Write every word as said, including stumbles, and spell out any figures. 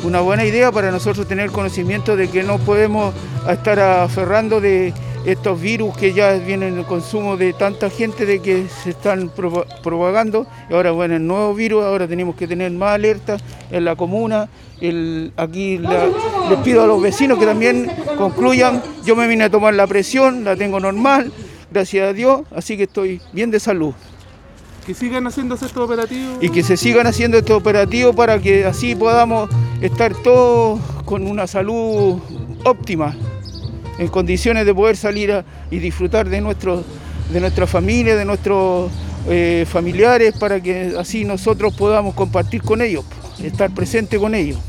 una buena idea para nosotros tener conocimiento de que no podemos estar aferrando de estos virus que ya vienen en el consumo de tanta gente, de que se están propagando. Y ahora, bueno, el nuevo virus, ahora tenemos que tener más alerta en la comuna. El, aquí la, les pido a los vecinos que también concluyan. Yo me vine a tomar la presión, la tengo normal, gracias a Dios, así que estoy bien de salud. Que sigan haciéndose estos operativos. Y que se sigan haciendo estos operativos para que así podamos estar todos con una salud óptima, en condiciones de poder salir a, y disfrutar de, nuestro, de nuestra familia, de nuestros eh, familiares, para que así nosotros podamos compartir con ellos, estar presentes con ellos.